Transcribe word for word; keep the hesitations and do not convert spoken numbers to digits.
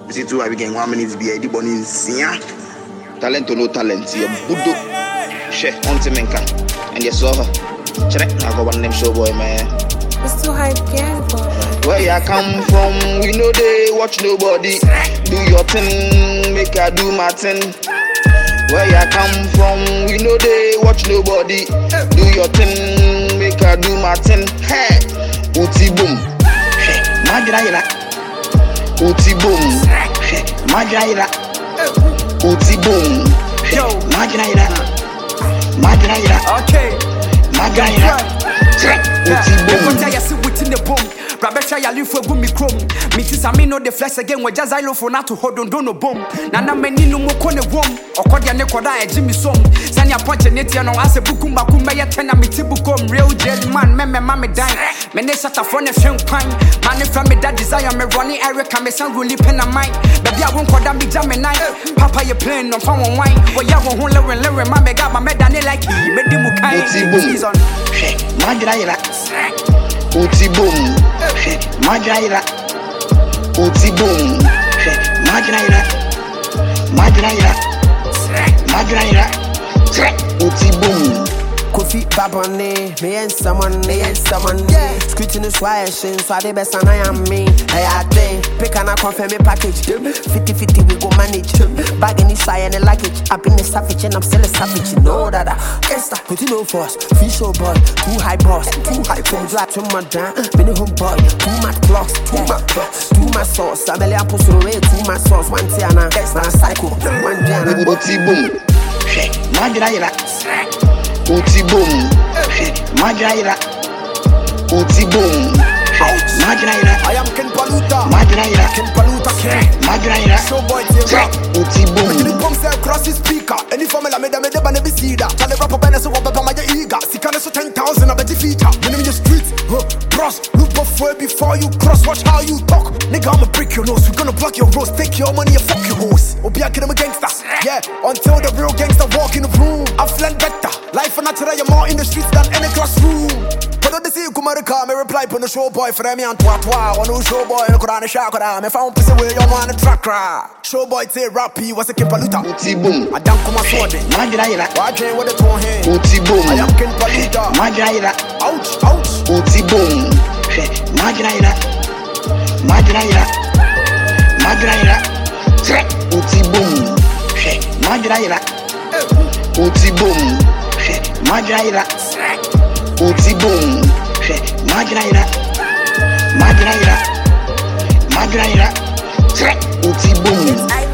See two I begin one minute be the born in Sia. Talent or no talent, you budo. She on to menka. And you saw her. Check I go one name show boy man. It's too hype gang for where you come from, we know they watch nobody. Do your thing, make I do my thing. Where you come from, we know they watch nobody. Do your thing, make I do my thing. Hey, Uti boom. Hey, Madraila. Uti boom. Hey, Madraila. Uti boom. Hey, Madraila. Madraila. Okay. Madraila. Uti boom. Within the boom. Rabesha ya live for gumi chrome. Me tis I me know the flex again. We just I love for not to hold on, don't no boom. Nana meni no mo kone wom. Okodia ne koda e Jimmy som. Sanya punch net ya no ase bukum bakum me tena me tibukom. Real jelly man me me mame dine. Me ne shata for ne hwen kwan. Man from me that desire me running Erica me san really pen a mind. Baby I won't koda me jam me nine. Papa you playing on phone wine. Well ya won hon lewen lewen mame got my me dane like he me demu kai. Season. Madraila. Uti boom. Madraila. Uti boom. Madraila. Madraila. Madraila. Uti boom. Kofi Babane, me and someone, me and someone, yeah. Scrutinous washing, so I the best and I am me. Hey, I think, pick and I confirm me package. fifty fifty we go manage. Bag any shy and a luggage. I've been a savage and I'm still a savage. You know that I can't stop. Put no force, free show boy, too high boss, too high from drop to my down. Been a home boy, too much clocks, too much clocks, too much sauce. I'm a lamp pussy away, too much sauce. One Tiana, that's not a cycle. One Diana, Uti boom. Madraila. Uti boom, Madraila. Uti boom, Madraila. I am Ken Paluta. Madraila. Ken Paluta Ken. Madraila. Show boy Tira. Uti boom. The bomb say across the speaker. Any formula made them made them never see that. Tell the rapper better so up on my eager. See can so ten thousand of the feature. When in the streets, huh? Cross, look before before you cross. Watch how you talk. Nigga, I'ma break your nose. We gonna block your roast. Take your money and fuck your hoes. Obia kid, I'm a gangster. Yeah, until the real gangster walk in the room. I've learned better. Life and natural, you're more in the streets than any classroom. But they see you come out of car, me reply on the show boy for them and twat twat. One who show boy, no could on the shock. Me found pussy where you want to track rah. Show boy say rappy, what's a Ken Paluta? Uti boom. I don't come a sword. Madraila. Watch it with the two hands. Uti boom. I am Ken Paluta. Madraila. Ouch, ouch. Uti boom. Madraila. Madraila. Madraila. Uti boom. Madraila. Uti boom. Madraila. Uti boom. Madraila. Madraila. Madraila. Uti boom.